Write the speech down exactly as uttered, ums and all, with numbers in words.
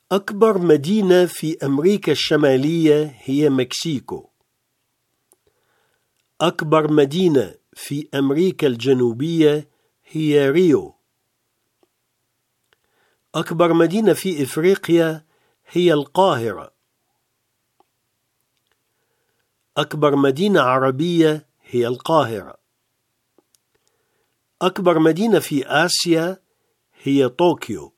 أكبر مدينة في أمريكا الشمالية هي مكسيكو. أكبر مدينة في أمريكا الجنوبية هي ريو. أكبر مدينة في إفريقيا هي القاهرة. أكبر مدينة عربية هي القاهرة. أكبر مدينة في آسيا هي طوكيو.